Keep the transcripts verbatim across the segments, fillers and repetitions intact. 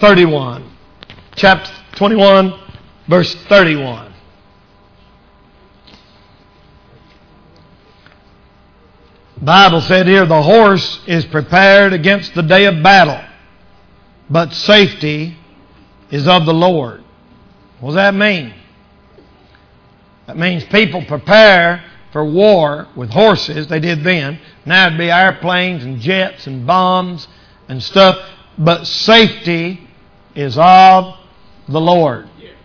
thirty-one. Chapter twenty-one, verse thirty-one. The Bible said here, the horse is prepared against the day of battle, but safety is of the Lord. What does that mean? That means people prepare for war with horses. They did then. Now it'd be airplanes and jets and bombs and stuff. But safety is of the Lord.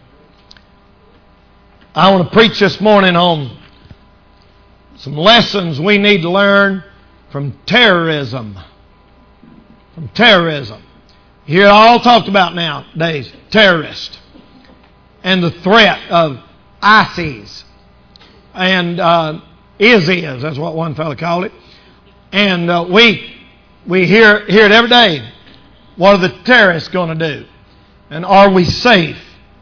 I want to preach this morning on some lessons we need to learn from terrorism. From terrorism. You hear it all talked about nowadays. Terrorist. And the threat of ISIS. And uh, ISIS, that's what one fellow called it. And uh, we we hear, hear it every day. What are the terrorists going to do? And are we safe?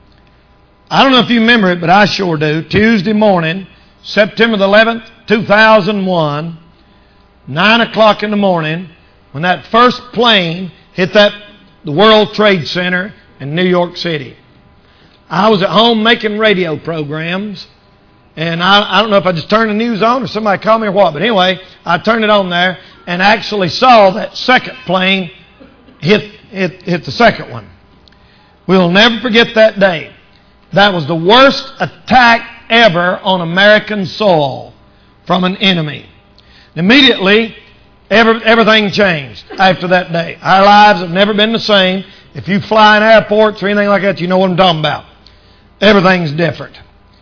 I don't know if you remember it, but I sure do. Tuesday morning, September the eleventh, two thousand one, nine o'clock in the morning, when that first plane hit that the World Trade Center in New York City. I was at home making radio programs, and I, I don't know if I just turned the news on or somebody called me or what, but anyway, I turned it on there and actually saw that second plane hit, hit, hit the second one. We'll never forget that day. That was the worst attack ever on American soil from an enemy. Immediately, every, everything changed after that day. Our lives have never been the same. If you fly in airports or anything like that, you know what I'm talking about. Everything's different.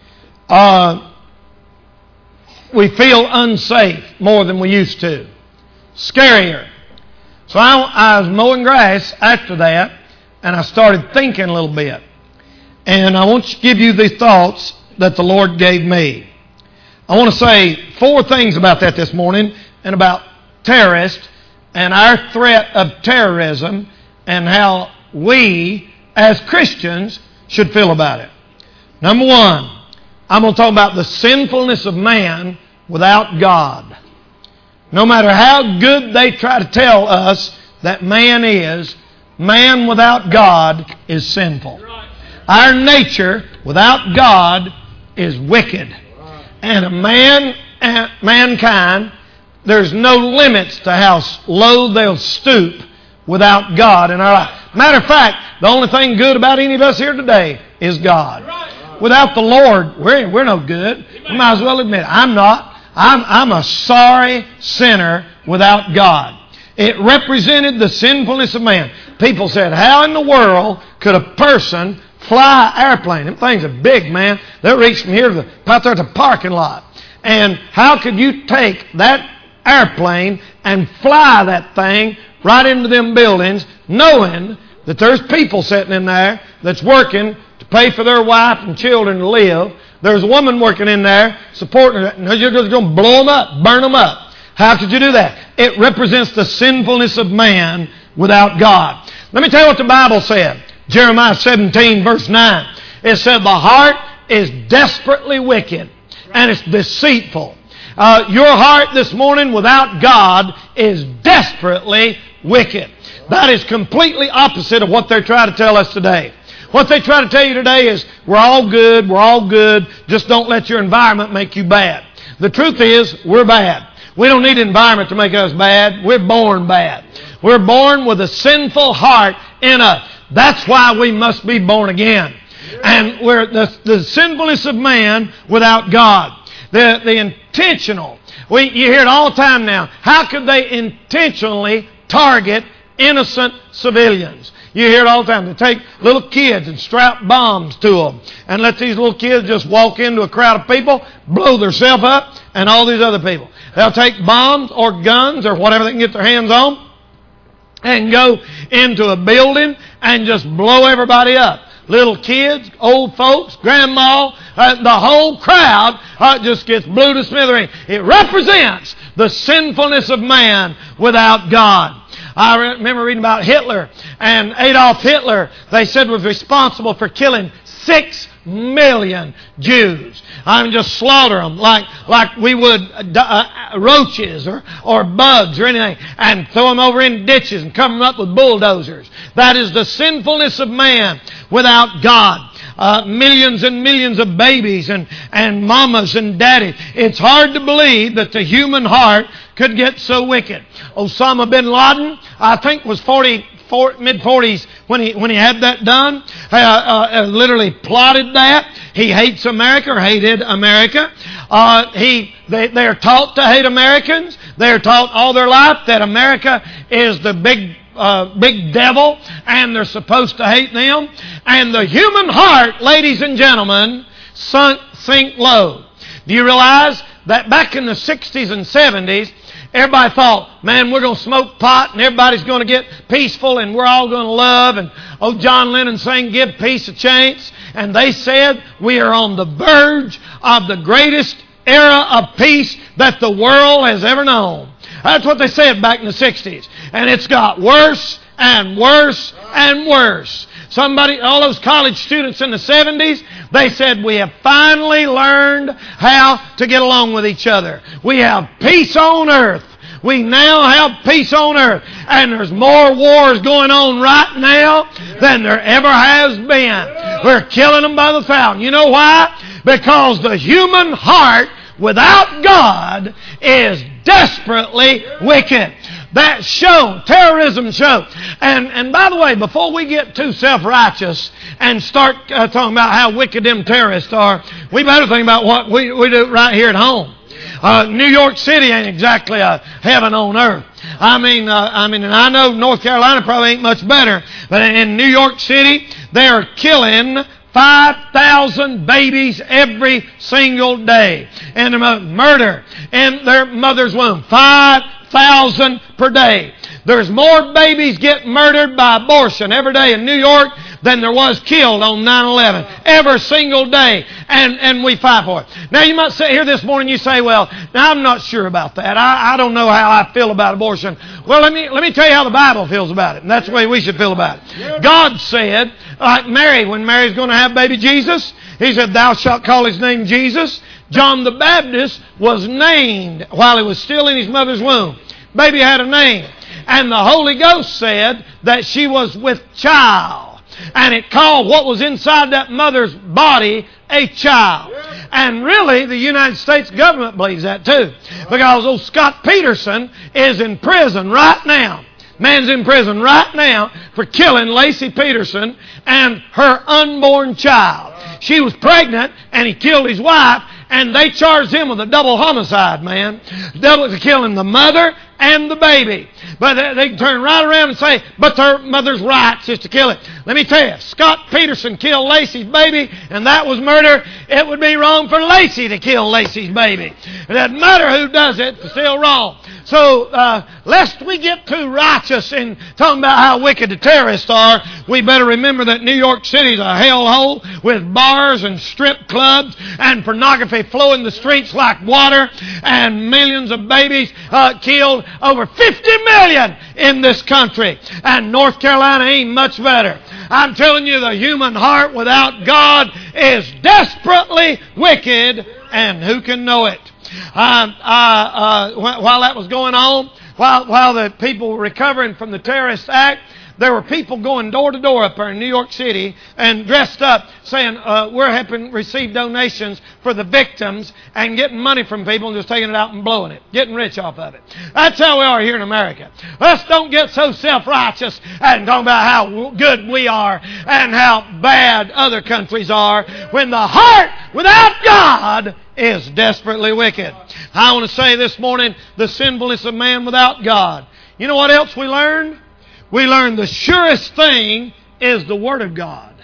Uh, we feel unsafe more than we used to. Scarier. So I, I was mowing grass after that, and I started thinking a little bit. And I want to give you the thoughts that the Lord gave me. I want to say four things about that this morning, and about terrorists and our threat of terrorism and how we as Christians should feel about it. Number one, I'm going to talk about the sinfulness of man without God. No matter how good they try to tell us that man is, man without God is sinful. Our nature without God is wicked. And a man, mankind, there's no limits to how low they'll stoop without God in our life. Matter of fact, the only thing good about any of us here today is God. Without the Lord, we're, we're no good. We might as well admit it. I'm not. I'm, I'm a sorry sinner without God. It represented the sinfulness of man. People said, how in the world could a person fly an airplane? Them things are big, man. They'll reach from here to the, out there to the parking lot. And how could you take that airplane and fly that thing right into them buildings, knowing that there's people sitting in there that's working to pay for their wife and children to live? There's a woman working in there supporting it, and you're just going to blow them up, burn them up. How could you do that? It represents the sinfulness of man without God. Let me tell you what the Bible said. Jeremiah seventeen, verse nine. It said, the heart is desperately wicked, and it's deceitful. Uh, your heart this morning without God is desperately wicked. That is completely opposite of what they're trying to tell us today. What they try to tell you today is, we're all good, we're all good, just don't let your environment make you bad. The truth is, we're bad. We don't need environment to make us bad. We're born bad. We're born with a sinful heart in us. That's why we must be born again. And we're the, the sinfulness of man without God. The, the intentional. We, you hear it all the time now. How could they intentionally target innocent civilians? You hear it all the time. They take little kids and strap bombs to them and let these little kids just walk into a crowd of people, blow themselves up, and all these other people. They'll take bombs or guns or whatever they can get their hands on and go into a building and just blow everybody up. Little kids, old folks, grandma, uh, the whole crowd uh, just gets blew to smithereens. It represents the sinfulness of man without God. I remember reading about Hitler, and Adolf Hitler, they said, was responsible for killing six million Jews. I mean, just slaughter them like like we would uh, roaches or, or bugs or anything, and throw them over in ditches and cover them up with bulldozers. That is the sinfulness of man without God. Uh, millions and millions of babies and, and mamas and daddies. It's hard to believe that the human heart could get so wicked. Osama bin Laden, I think, was forty, mid forties when he when he had that done. Uh, uh, literally plotted that. He hates America or hated America. Uh, he they they're taught to hate Americans. They're taught all their life that America is the big Uh, big devil, and they're supposed to hate them. And the human heart, ladies and gentlemen, sunk, sink low. Do you realize that back in the sixties and seventies, everybody thought, man, we're going to smoke pot and everybody's going to get peaceful and we're all going to love. And oh, John Lennon sang, give peace a chance. And they said, we are on the verge of the greatest era of peace that the world has ever known. That's what they said back in the sixties. And it's got worse and worse and worse. Somebody, all those college students in the seventies, they said, we have finally learned how to get along with each other. We have peace on earth. We now have peace on earth. And there's more wars going on right now than there ever has been. We're killing them by the thousand. You know why? Because the human heart without God is desperately wicked. That show, terrorism show. And and by the way, before we get too self-righteous and start uh, talking about how wicked them terrorists are, we better think about what we, we do right here at home. Uh, New York City ain't exactly a heaven on earth. I mean, uh, I mean, and I know North Carolina probably ain't much better, but in New York City, they are killing five thousand babies every single day. And murder in their mother's womb. five thousand per day. There's more babies get murdered by abortion every day in New York than there was killed on nine eleven. Every single day. And and we fight for it. Now you might sit here this morning and you say, well, now I'm not sure about that. I, I don't know how I feel about abortion. Well, let me let me tell you how the Bible feels about it. And that's the way we should feel about it. God said, like Mary, when Mary's going to have baby Jesus, He said, thou shalt call his name Jesus. John the Baptist was named while he was still in his mother's womb. Baby had a name. And the Holy Ghost said that she was with child. And it called what was inside that mother's body a child. And really, the United States government believes that too. Because old Scott Peterson is in prison right now. Man's in prison right now for killing Lacey Peterson and her unborn child. She was pregnant and he killed his wife, and they charged him with a double homicide, man. Double killing the mother and the baby. But they can turn right around and say, but their mother's rights is to kill it. Let me tell you, if Scott Peterson killed Lacey's baby and that was murder, it would be wrong for Lacey to kill Lacey's baby. It doesn't matter who does it, it's still wrong. So, uh, lest we get too righteous in talking about how wicked the terrorists are, we better remember that New York City is a hellhole with bars and strip clubs and pornography flowing the streets like water and millions of babies uh, killed. Over fifty million in this country. And North Carolina ain't much better. I'm telling you, the human heart without God is desperately wicked, and who can know it? Uh, uh, uh, while that was going on, while, while the people were recovering from the terrorist act, there were people going door to door up there in New York City and dressed up saying, uh, we're helping receive donations for the victims, and getting money from people and just taking it out and blowing it, getting rich off of it. That's how we are here in America. Let's don't get so self-righteous and talk about how good we are and how bad other countries are when the heart without God is desperately wicked. I want to say this morning, the sinfulness of man without God. You know what else we learned? We learn the surest thing is the Word of God.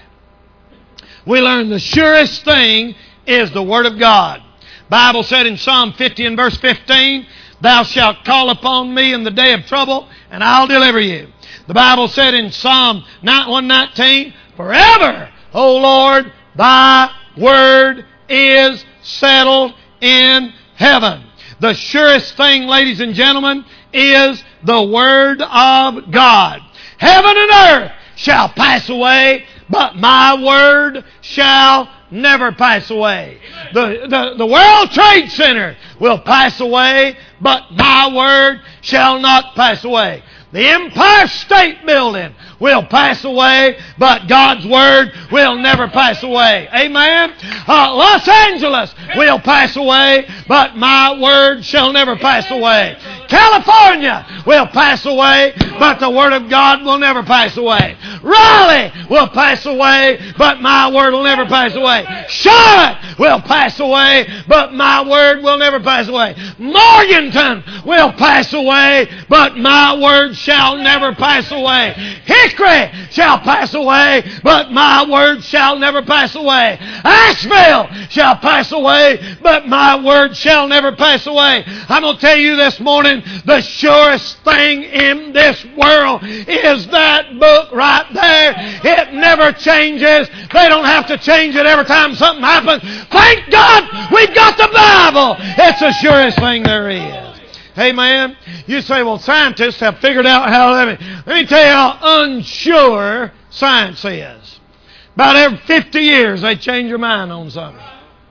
We learn the surest thing is the Word of God. Bible said in Psalm fifty and verse fifteen, thou shalt call upon me in the day of trouble, and I'll deliver you. The Bible said in Psalm one nineteen, forever, O Lord, thy word is settled in heaven. The surest thing, ladies and gentlemen, is the Word of God. Heaven and earth shall pass away, but my Word shall never pass away. The, the, the World Trade Center will pass away, but my Word shall not pass away. The Empire State Building will pass away, but God's Word will never pass away. Amen? Uh, Los Angeles will pass away, but my Word shall never pass away. California will pass away, but the Word of God will never pass away. Raleigh will pass away, but my Word will never pass away. Charlotte will pass away, but my Word will never pass away. Morganton will pass away, but my Word shall never pass away. Hickory shall pass away, but my Word shall never pass away. Asheville shall pass away, but my Word shall never pass away. I'm going to tell you this morning, the surest thing in this world is that book right there. It never changes. They don't have to change it every time something happens. Thank God we've got the Bible. It's the surest thing there is. Amen. You say, well, scientists have figured out how to live. Let me tell you how unsure science is. About every fifty years, they change their mind on something.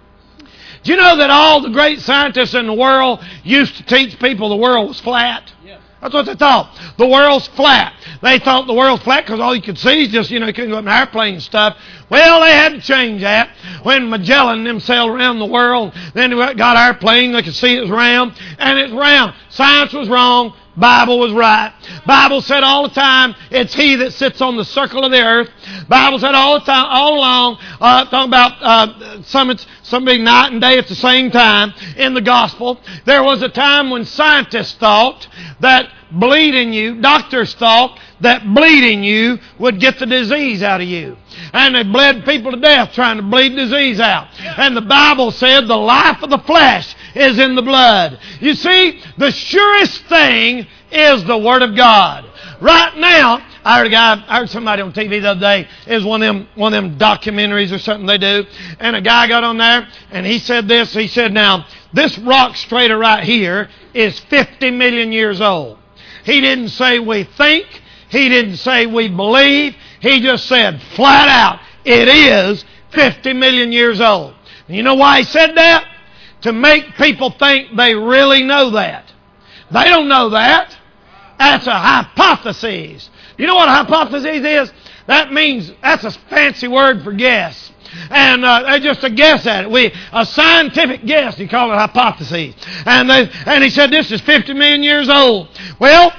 Do you know that all the great scientists in the world used to teach people the world was flat? That's what they thought. The world's flat. They thought the world's flat because all you could see is just, you know, you couldn't go up in an airplane and stuff. Well, they had to change that. When Magellan and them sailed around the world, then they got airplane, they could see it was round, and it's round. Science was wrong. Bible was right. Bible said all the time, it's He that sits on the circle of the earth. Bible said all the time, all along, uh, talking about uh, some, it's, somebody night and day at the same time in the gospel. There was a time when scientists thought that bleeding you, doctors thought that bleeding you would get the disease out of you. And they bled people to death trying to bleed disease out. And the Bible said the life of the flesh is in the blood. You see, the surest thing is the Word of God. Right now, I heard a guy, I heard somebody on T V the other day, it was one of them, one of them documentaries or something they do, and a guy got on there, and he said this, he said, now, this rock strata right here is fifty million years old. He didn't say we think, he didn't say we believe, he just said flat out, it is fifty million years old. And you know why he said that? To make people think they really know that. They don't know that. That's a hypothesis. You know what a hypothesis is? That means, that's a fancy word for guess. And uh, they're just a guess at it. We a scientific guess. You call it hypothesis. And they, and he said this is fifty million years old. Well,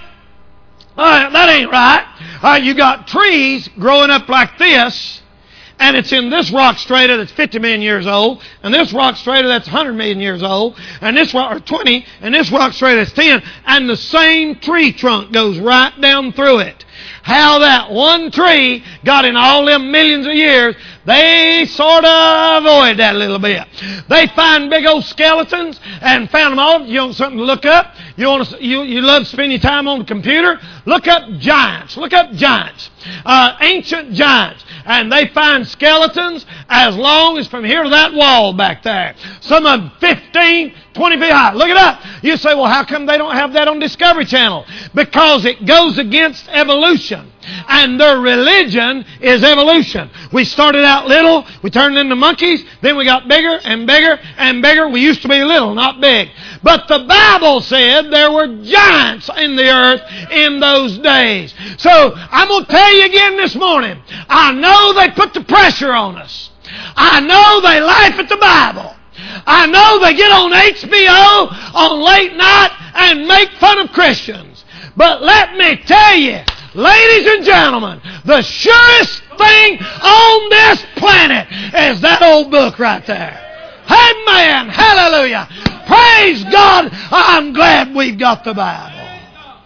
uh, that ain't right. Uh, you got trees growing up like this, and it's in this rock strata that's fifty million years old, and this rock strata that's one hundred million years old, and this rock, or twenty, and this rock strata that's ten, and the same tree trunk goes right down through it. How that one tree got in all them millions of years, they sort of avoid that a little bit. They find big old skeletons and found them all. You want something to look up? You want to, you, you love spending your time on the computer? Look up giants. Look up giants. Uh, ancient giants. And they find skeletons as long as from here to that wall back there. Some of them fifteen, twenty feet high. Look it up. You say, well, how come they don't have that on Discovery Channel? Because it goes against evolution. And their religion is evolution. We started out little, we turned into monkeys, then we got bigger and bigger and bigger. We used to be little, not big. But the Bible said there were giants in the earth in those days. So I'm going to tell you again this morning, I know they put the pressure on us. I know they laugh at the Bible. I know they get on H B O on late night and make fun of Christians. But let me tell you, ladies and gentlemen, the surest thing on this planet is that old book right there. Amen. Hallelujah. Praise God. I'm glad we've got the Bible.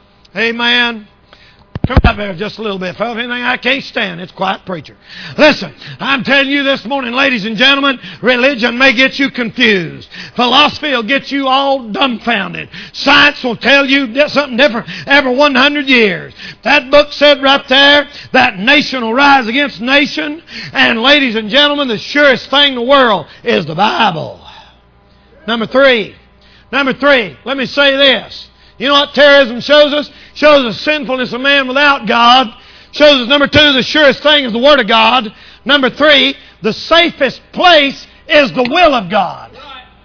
Amen. Come up there just a little bit, fellas. Anything I can't stand, it's quiet preacher. Listen, I'm telling you this morning, ladies and gentlemen, religion may get you confused. Philosophy will get you all dumbfounded. Science will tell you something different every one hundred years. That book said right there that nation will rise against nation. And ladies and gentlemen, the surest thing in the world is the Bible. Number three. Number three, let me say this. You know what terrorism shows us? shows the sinfulness of man without God. Shows us, number two, the surest thing is the Word of God. Number three, the safest place is the will of God.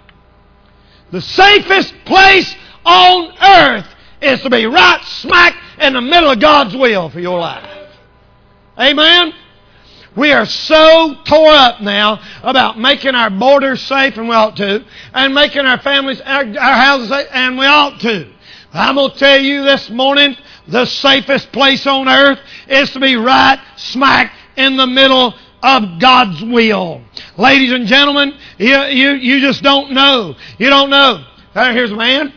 The safest place on earth is to be right smack in the middle of God's will for your life. Amen? We are so tore up now about making our borders safe, and we ought to, and making our families, our, our houses safe, and we ought to. I'm going to tell you this morning, the safest place on earth is to be right smack in the middle of God's will. Ladies and gentlemen, you, you, you just don't know. You don't know. Here's a man,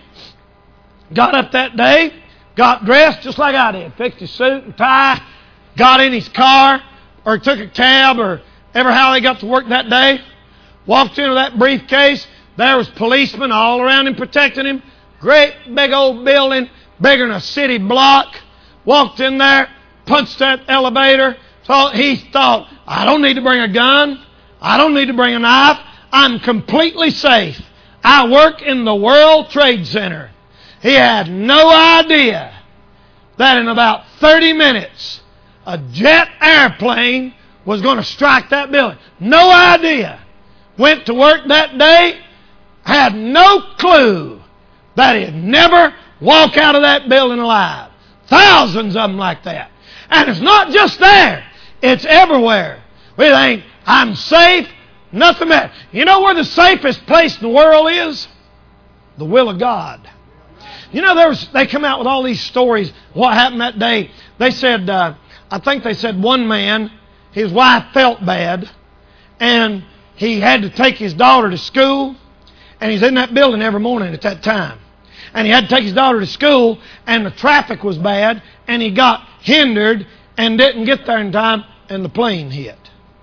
got up that day, got dressed just like I did, fixed his suit and tie, got in his car, or took a cab, or ever how they got to work that day, walked into that briefcase, there was policemen all around him protecting him, great big old building, bigger than a city block, walked in there, punched that elevator, so he thought, I don't need to bring a gun, I don't need to bring a knife, I'm completely safe. I work in the World Trade Center. He had no idea that in about thirty minutes, a jet airplane was going to strike that building. No idea. Went to work that day, had no clue that he'd never walk out of that building alive. Thousands of them like that. And it's not just there. It's everywhere. We think, I'm safe, nothing matters. You know where the safest place in the world is? The will of God. You know, there was, they come out with all these stories. What happened that day? They said, uh, I think they said one man, his wife felt bad, and he had to take his daughter to school, and he's in that building every morning at that time. And he had to take his daughter to school, and the traffic was bad, and he got hindered and didn't get there in time, and the plane hit.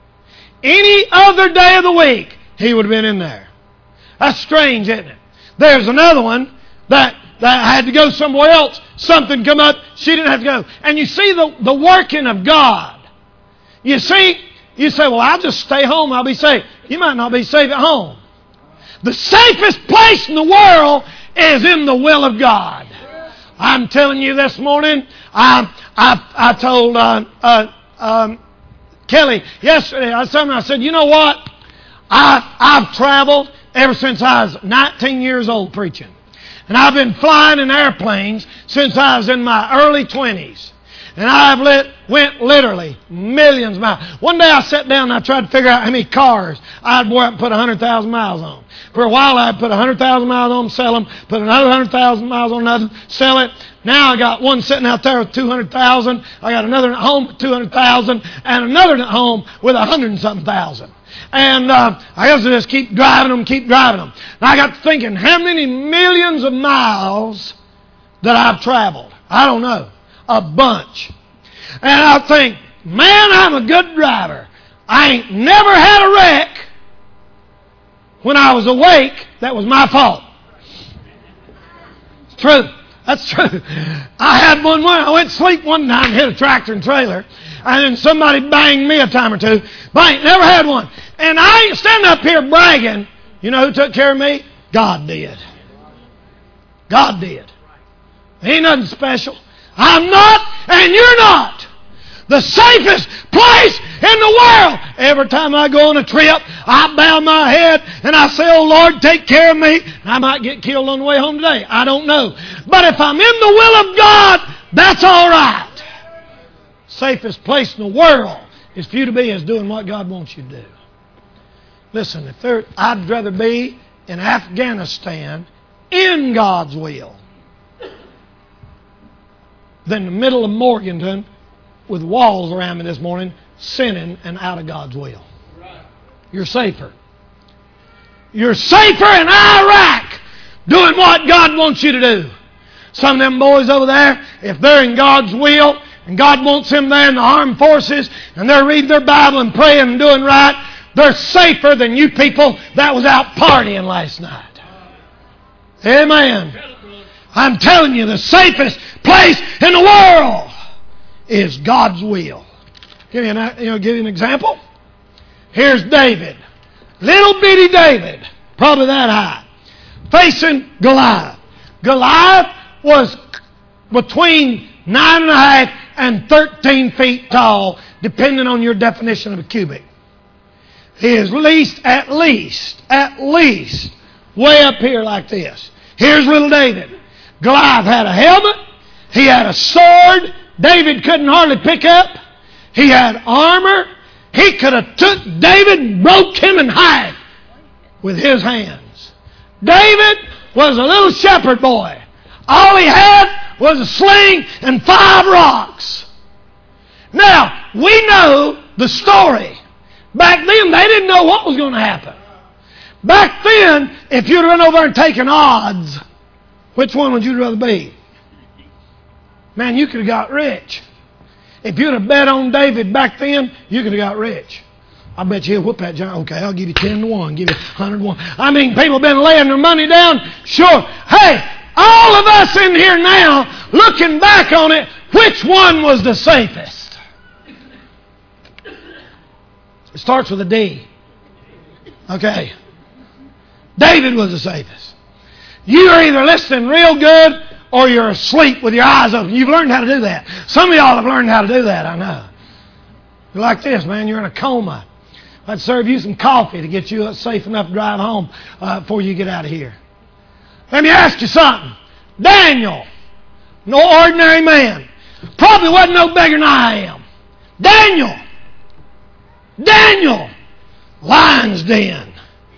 Any other day of the week, he would have been in there. That's strange, isn't it? There's another one that, that had to go somewhere else. Something come up, she didn't have to go. And you see the, the working of God. You see, you say, well, I'll just stay home, I'll be safe. You might not be safe at home. The safest place in the world is in the will of God. I'm telling you this morning, I I, I told uh, uh, um, Kelly yesterday, I said, I said, you know what? I, I've traveled ever since I was nineteen years old preaching. And I've been flying in airplanes since I was in my early twenties. And I've lit, went literally millions of miles. One day I sat down and I tried to figure out how many cars I'd go out and put one hundred thousand miles on. For a while I'd put one hundred thousand miles on them, sell them, put another one hundred thousand miles on another, sell it. Now I got one sitting out there with two hundred thousand. I got another at home with two hundred thousand, and another at home with one hundred and something thousand. And uh, I guess I just keep driving them, keep driving them. And I got thinking, how many millions of miles that I've traveled? I don't know. A bunch. And I think, man, I'm a good driver. I ain't never had a wreck. When I was awake, that was my fault. It's true. That's true. I had one one. I went to sleep one time and hit a tractor and trailer. And then somebody banged me a time or two. But I ain't never had one. And I ain't standing up here bragging. You know who took care of me? God did. God did. Ain't nothing special. I'm not, and you're not. The safest place in the world. Every time I go on a trip, I bow my head and I say, oh Lord, take care of me. I might get killed on the way home today. I don't know. But if I'm in the will of God, that's all right. Safest place in the world is for you to be is doing what God wants you to do. Listen, if there, I'd rather be in Afghanistan in God's will than the middle of Morganton with walls around me this morning, sinning and out of God's will. You're safer. You're safer in Iraq doing what God wants you to do. Some of them boys over there, if they're in God's will and God wants them there in the armed forces and they're reading their Bible and praying and doing right, they're safer than you people that was out partying last night. Amen. I'm telling you, the safest place in the world is God's will. Give you an, you know, give you an example. Here's David. Little bitty David, probably that high, facing Goliath. Goliath was between nine and a half and thirteen feet tall, depending on your definition of a cubit. He is least, at least, at least, way up here like this. Here's little David. Goliath had a helmet. He had a sword David couldn't hardly pick up. He had armor. He could have took David and broke him in half with his hands. David was a little shepherd boy. All he had was a sling and five rocks. Now, we know the story. Back then, they didn't know what was going to happen. Back then, if you'd run over and taken odds, which one would you rather be? Man, you could have got rich. If you'd have bet on David back then, you could have got rich. I bet you he'll whoop that giant. Okay, I'll give you ten to one. Give you one hundred to one. I mean, people have been laying their money down. Sure. Hey, all of us in here now, looking back on it, which one was the safest? It starts with a D. Okay. David was the safest. You're either listening real good or you're asleep with your eyes open. You've learned how to do that. Some of y'all have learned how to do that, I know. You're like this, man. You're in a coma. I'd serve you some coffee to get you safe enough to drive home uh, before you get out of here. Let me ask you something. Daniel, no ordinary man, probably wasn't no bigger than I am. Daniel, Daniel, lion's den.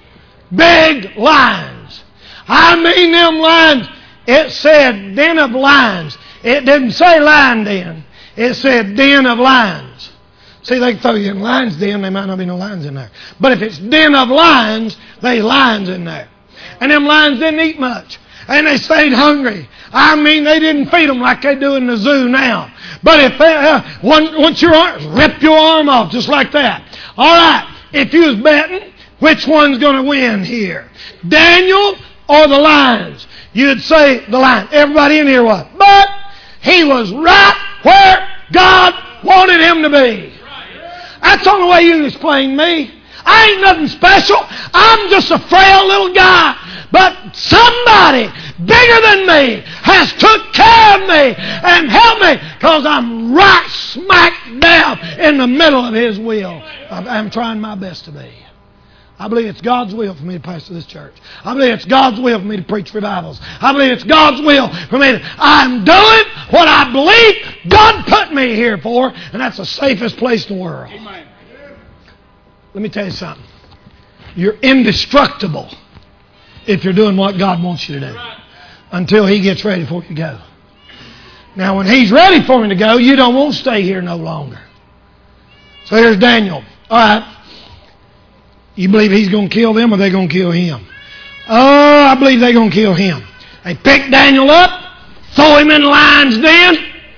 Big lions. I mean them lions. It said den of lions. It didn't say lion den. It said den of lions. See, they can throw you in lion's den. There might not be no lions in there. But if it's den of lions, there's lions in there. And them lions didn't eat much. And they stayed hungry. I mean, they didn't feed them like they do in the zoo now. But if they, uh, once your arm, rip your arm off just like that. All right, if you was betting, which one's going to win here? Daniel or the lions? You'd say the lion. Everybody in here was. But he was right where God wanted him to be. That's the only way you can explain me. I ain't nothing special. I'm just a frail little guy. But somebody bigger than me has took care of me and helped me because I'm right smack dab in the middle of His will. I'm trying my best to be. I believe it's God's will for me to pastor this church. I believe it's God's will for me to preach revivals. I believe it's God's will for me to... I'm doing what I believe God put me here for, and that's the safest place in the world. Amen. Let me tell you something. You're indestructible if you're doing what God wants you to do until He gets ready for you to go. Now, when He's ready for me to go, you don't want to stay here no longer. So here's Daniel. All right. You believe he's going to kill them or they're going to kill him? Oh, I believe they're going to kill him. They pick Daniel up, throw him in the lion's den.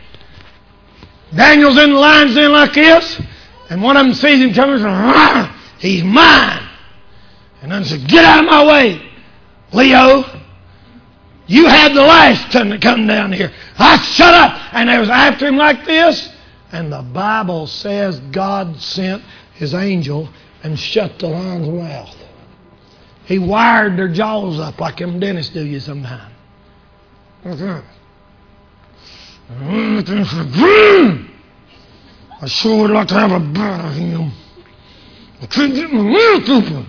Daniel's in the lion's den like this, and one of them sees him coming and says, he's mine. And then says, get out of my way, Leo. You had the last time to come down here. I shut up. And they was after him like this. And the Bible says God sent His angel and shut the lion's mouth. He wired their jaws up like them dentists do you sometimes. I sure would like to have a bite of him. I couldn't get my mouth open.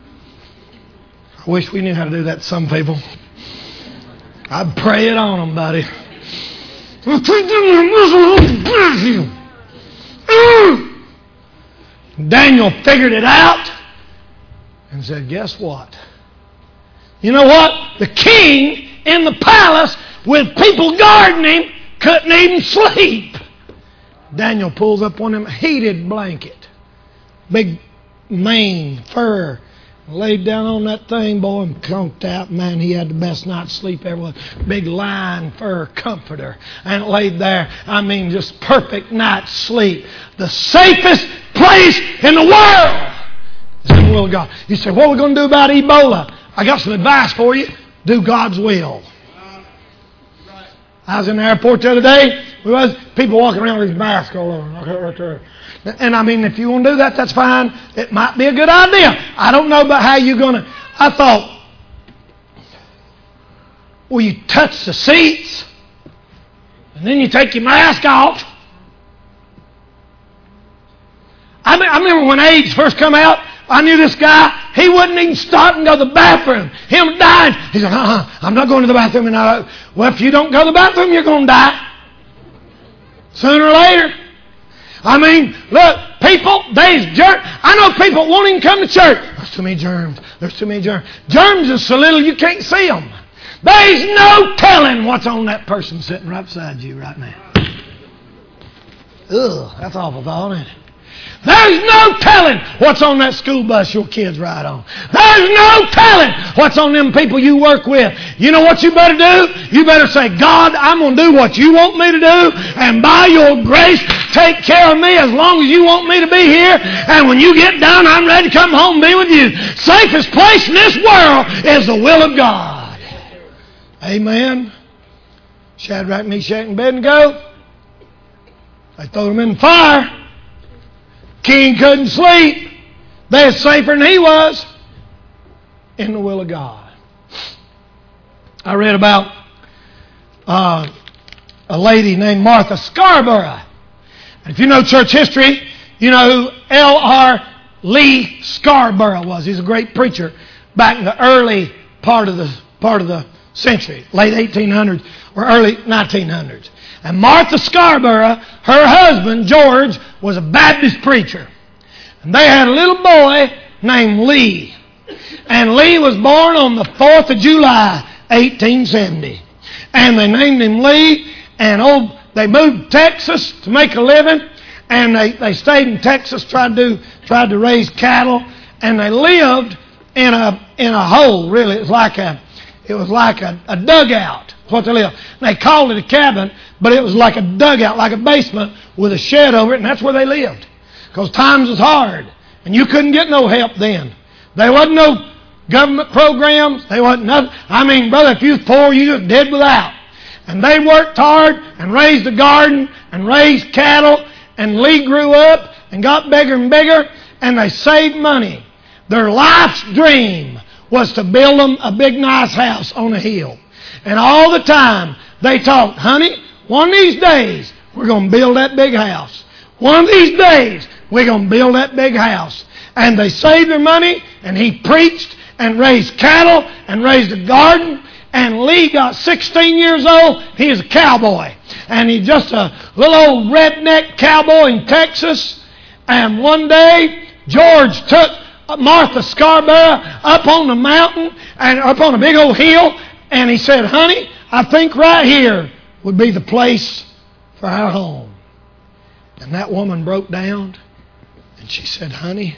I wish we knew how to do that to some people. I'd pray it on them, buddy. I couldn't get my mouth open. Bite him. Daniel figured it out and said, guess what? You know what? The king in the palace with people guarding him couldn't even sleep. Daniel pulls up on him a heated blanket. Big mane, fur. Laid down on that thing, boy, and conked out. Man, he had the best night's sleep ever. Big lion fur comforter. And laid there, I mean, just perfect night's sleep. The safest place in the world is in the will of God. You say, what are we going to do about Ebola? I got some advice for you. Do God's will. I was in the airport the other day. There was people walking around with these masks all over. Right there. And I mean, if you want to do that, that's fine. It might be a good idea. I don't know about how you're going to... I thought, will you touch the seats? And then you take your mask off. I, mean, I remember when AIDS first come out, I knew this guy, he wouldn't even stop and go to the bathroom. Him dying. He said, uh-uh, I'm not going to the bathroom. And I, well, if you don't go to the bathroom, you're going to die. Sooner or later. I mean, look, people, there's germs. I know people won't even come to church. There's too many germs. There's too many germs. Germs is so little you can't see them. There's no telling what's on that person sitting right beside you right now. Ugh, that's awful thought, isn't it? There's no telling what's on that school bus your kids ride on. There's no telling what's on them people you work with. You know what you better do? You better say, God, I'm going to do what you want me to do, and by your grace, take care of me as long as you want me to be here. And when you get done, I'm ready to come home and be with you. Safest place in this world is the will of God. Amen. Shadrach, Meshach, and Abednego. They throw them in the fire. King couldn't sleep. They were safer than he was in the will of God. I read about uh, a lady named Martha Scarborough. And if you know church history, you know who L R Lee Scarborough was. He's a great preacher back in the early part of the part of the century, late eighteen hundreds or early nineteen hundreds. And Martha Scarborough, her husband, George, was a Baptist preacher. And they had a little boy named Lee. And Lee was born on the fourth of July, eighteen seventy. And they named him Lee. And oh, they moved to Texas to make a living. And they, they stayed in Texas, tried to, tried to raise cattle. And they lived in a, in a hole, really. It was like a, it was like a, a dugout. What they lived. They called it a cabin, but it was like a dugout, like a basement with a shed over it, and that's where they lived. Because times was hard, and you couldn't get no help then. There wasn't no government programs. There wasn't nothing. I mean, brother, if you was poor, you just dead without. And they worked hard and raised a garden and raised cattle, and Lee grew up and got bigger and bigger, and they saved money. Their life's dream was to build them a big, nice house on a hill. And all the time they talked, honey, one of these days we're going to build that big house. One of these days we're going to build that big house. And they saved their money, and he preached and raised cattle and raised a garden. And Lee got sixteen years old. He was a cowboy. And he's just a little old redneck cowboy in Texas. And one day George took Martha Scarborough up on the mountain and up on a big old hill. And he said, honey, I think right here would be the place for our home. And that woman broke down. And she said, honey,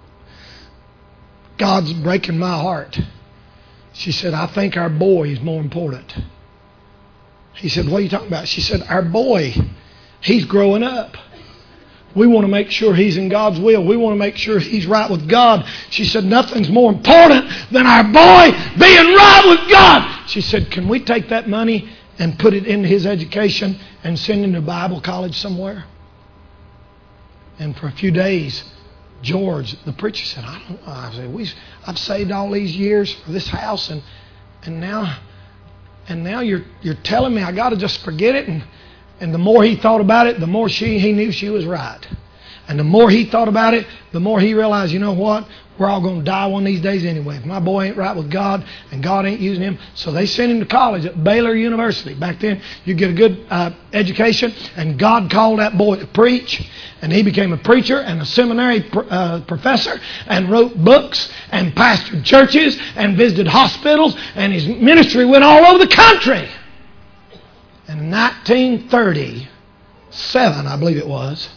God's breaking my heart. She said, I think our boy is more important. He said, what are you talking about? She said, our boy, he's growing up. We want to make sure he's in God's will. We want to make sure he's right with God. She said, nothing's more important than our boy being right with God. She said, can we take that money and put it into his education and send him to Bible college somewhere? And for a few days, George, the preacher, said, I don't know. I said, we, I've saved all these years for this house, and and now and now you're you're telling me I got to just forget it. And And the more he thought about it, the more she he knew she was right. And the more he thought about it, the more he realized, you know what? We're all going to die one of these days anyway. If my boy ain't right with God and God ain't using him. So they sent him to college at Baylor University. Back then, you get a good uh, education. And God called that boy to preach. And he became a preacher and a seminary pr- uh, professor and wrote books and pastored churches and visited hospitals. And his ministry went all over the country. In nineteen thirty-seven, I believe it was,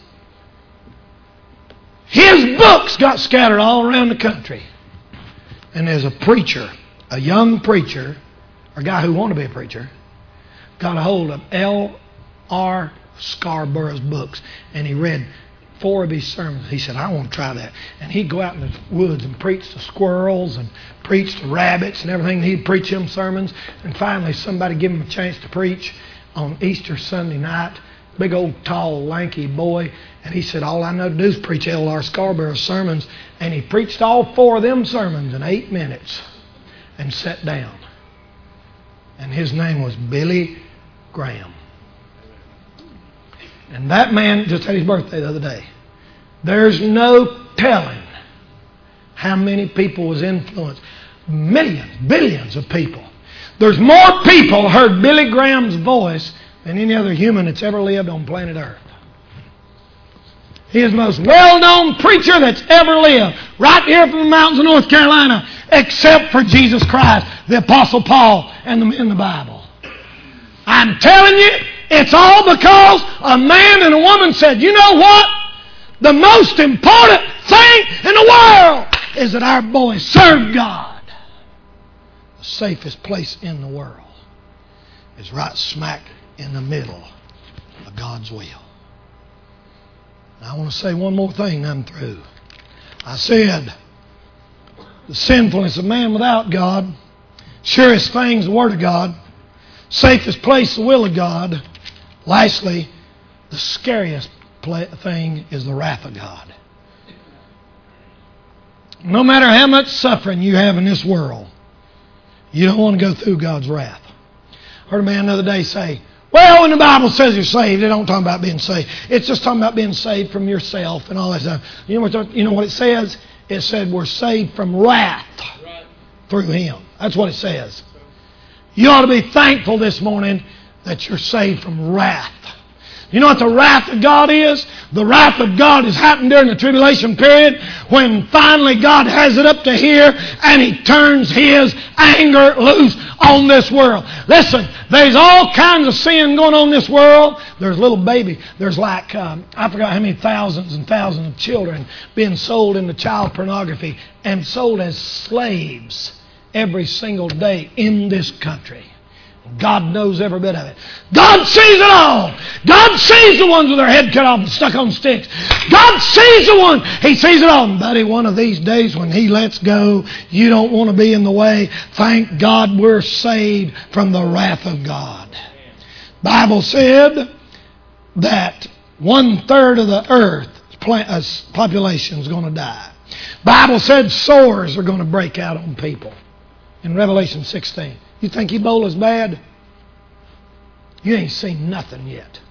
his books got scattered all around the country. And there's a preacher, a young preacher, or a guy who wanted to be a preacher, got a hold of L R Scarborough's books, and he read four of his sermons. He said, I want to try that. And he'd go out in the woods and preach to squirrels and preach to rabbits and everything. He'd preach them sermons. And finally, somebody gave him a chance to preach on Easter Sunday night. Big old, tall, lanky boy. And he said, all I know to do is preach L R Scarborough's sermons. And he preached all four of them sermons in eight minutes and sat down. And his name was Billy Graham. And that man just had his birthday the other day. There's no telling how many people was influenced. Millions, billions of people. There's more people heard Billy Graham's voice than any other human that's ever lived on planet Earth. He is the most well-known preacher that's ever lived, right here from the mountains of North Carolina, except for Jesus Christ, the Apostle Paul, and the, in the Bible. I'm telling you, it's all because a man and a woman said, you know what? The most important thing in the world is that our boys serve God. The safest place in the world is right smack in the middle of God's will. And I want to say one more thing and I'm through. I said the sinfulness of man without God, surest things the Word of God, safest place the will of God. Lastly, the scariest thing is the wrath of God. No matter how much suffering you have in this world, you don't want to go through God's wrath. I heard a man the other day say, well, when the Bible says you're saved, it don't talk about being saved. It's just talking about being saved from yourself and all that stuff. You know what, you know what it says? It said we're saved from wrath through Him. That's what it says. You ought to be thankful this morning that you're saved from wrath. You know what the wrath of God is? The wrath of God has happened during the tribulation period when finally God has it up to here and He turns His anger loose on this world. Listen, there's all kinds of sin going on in this world. There's little baby. There's like, um, I forgot how many thousands and thousands of children being sold into child pornography and sold as slaves every single day in this country. God knows every bit of it. God sees it all. God sees the ones with their head cut off and stuck on sticks. God sees the one. He sees it all. And buddy, one of these days when He lets go, you don't want to be in the way. Thank God we're saved from the wrath of God. Bible said that one third of the earth's population is going to die. Bible said sores are going to break out on people in Revelation sixteen. You think Ebola's bad? You ain't seen nothing yet.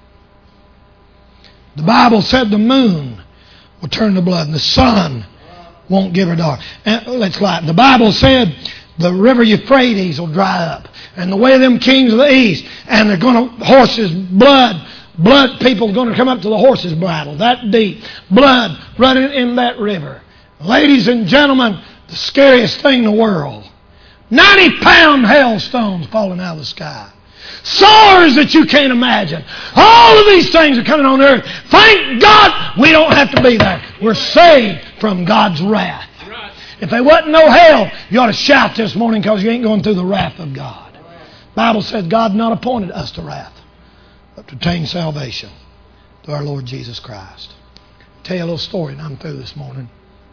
The Bible said the moon will turn to blood and the sun won't give her dark. And let's lie. The Bible said the river Euphrates will dry up and the way of them kings of the east and they're going to horses blood blood people are going to come up to the horses bridle that deep blood running in that river. Ladies and gentlemen, the scariest thing in the world. ninety pound hailstones falling out of the sky. Sores that you can't imagine. All of these things are coming on earth. Thank God we don't have to be there. We're saved from God's wrath. If there wasn't no hell, you ought to shout this morning because you ain't going through the wrath of God. The Bible says God not appointed us to wrath, but to obtain salvation through our Lord Jesus Christ. I'll tell you a little story and I'm through this morning.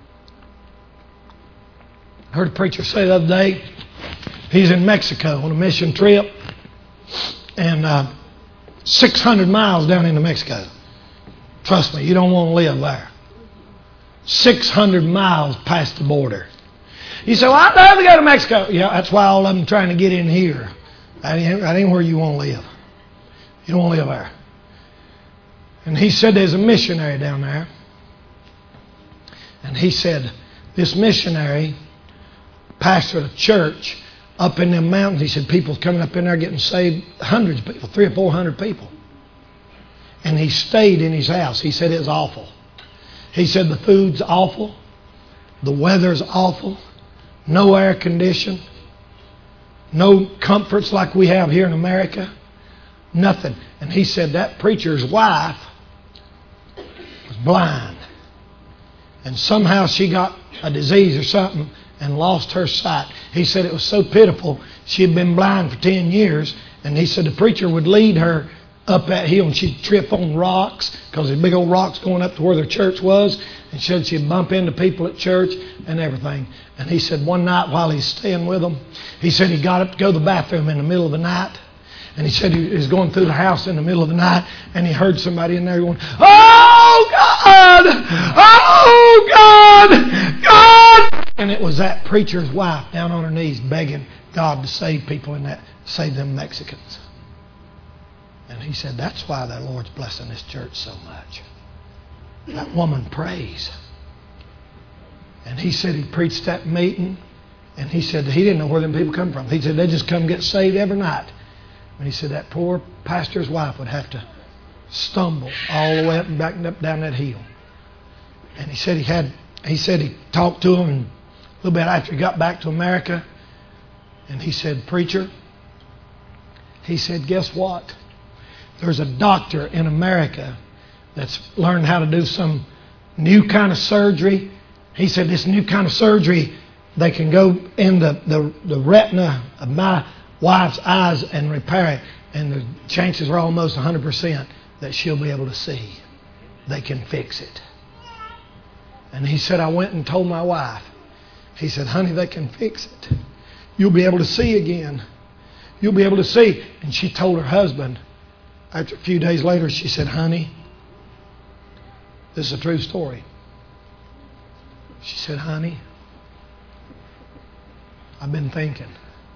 I heard a preacher say the other day, he's in Mexico on a mission trip and uh, six hundred miles down into Mexico. Trust me, you don't want to live there. six hundred miles past the border. You say, well, I'd love to go to Mexico. Yeah, that's why all of them trying to get in here. That ain't, that ain't where you want to live. You don't want to live there. And he said there's a missionary down there. And he said, this missionary pastored a church up in them mountains. He said people's coming up in there getting saved, hundreds of people, three or four hundred people. And he stayed in his house. He said it was awful. He said the food's awful, the weather's awful, no air condition, no comforts like we have here in America, nothing. And he said that preacher's wife was blind. And somehow she got a disease or something and lost her sight. He said it was so pitiful. She had been blind for ten years. And he said the preacher would lead her up that hill and she'd trip on rocks because there's big old rocks going up to where their church was. And she said she'd bump into people at church and everything. And he said one night while he's staying with them, he said he got up to go to the bathroom in the middle of the night. And he said he was going through the house in the middle of the night and he heard somebody in there going, oh God! Oh God! God! And it was that preacher's wife down on her knees begging God to save people in that, save them Mexicans. And he said, that's why the Lord's blessing this church so much. That woman prays. And he said he preached that meeting, and he said he didn't know where them people come from. He said they just come get saved every night. And he said that poor pastor's wife would have to stumble all the way up and back and up down that hill. And he said he had, he said he talked to him, and a little bit after he got back to America, and he said, preacher, he said, guess what? There's a doctor in America that's learned how to do some new kind of surgery. He said this new kind of surgery, they can go in the, the, the retina of my wife's eyes and repair it. And the chances are almost one hundred percent that she'll be able to see. They can fix it. And he said, I went and told my wife. He said, honey, they can fix it. You'll be able to see again. You'll be able to see. And she told her husband, after a few days later, she said, honey, this is a true story. She said, honey, I've been thinking.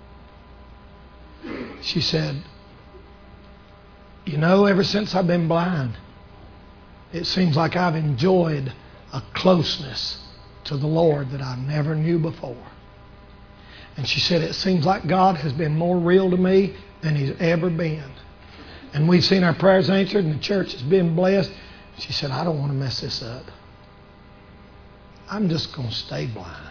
She said, you know, ever since I've been blind, it seems like I've enjoyed a closeness to the Lord that I never knew before. And she said, it seems like God has been more real to me than He's ever been. And we've seen our prayers answered and the church has been blessed. She said, I don't want to mess this up. I'm just going to stay blind.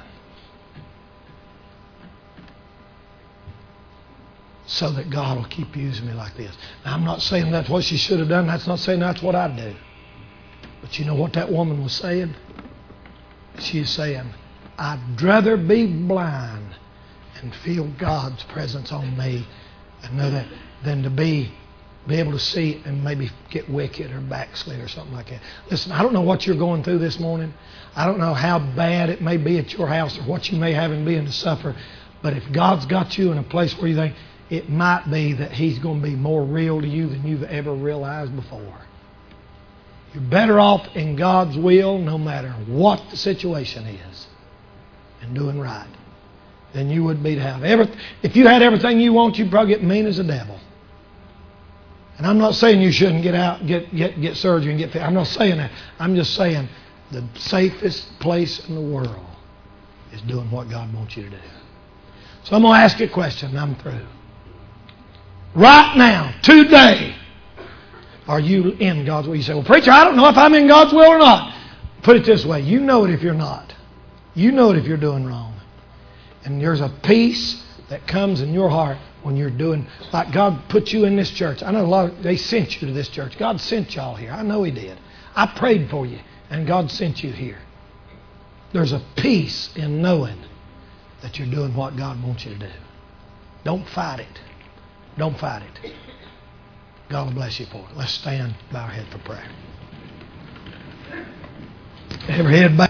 So that God will keep using me like this. Now, I'm not saying that's what she should have done. That's not saying that's what I'd do. But you know what that woman was saying? She is saying, I'd rather be blind and feel God's presence on me and know that than to be be able to see and maybe get wicked or backslid or something like that. Listen, I don't know what you're going through this morning. I don't know how bad it may be at your house or what you may have in being to suffer. But if God's got you in a place where you think it might be that He's going to be more real to you than you've ever realized before. You're better off in God's will no matter what the situation is and doing right than you would be to have everything. If you had everything you want, you'd probably get mean as a devil. And I'm not saying you shouldn't get out, get get get surgery and get fit. I'm not saying that. I'm just saying the safest place in the world is doing what God wants you to do. So I'm going to ask you a question and I'm through. Right now, today, are you in God's will? You say, well, preacher, I don't know if I'm in God's will or not. Put it this way. You know it if you're not. You know it if you're doing wrong. And there's a peace that comes in your heart when you're doing, like God put you in this church. I know a lot of, they sent you to this church. God sent y'all here. I know He did. I prayed for you, and God sent you here. There's a peace in knowing that you're doing what God wants you to do. Don't fight it. Don't fight it. God will bless you for it. Let's stand, bow our head for prayer. Every head back.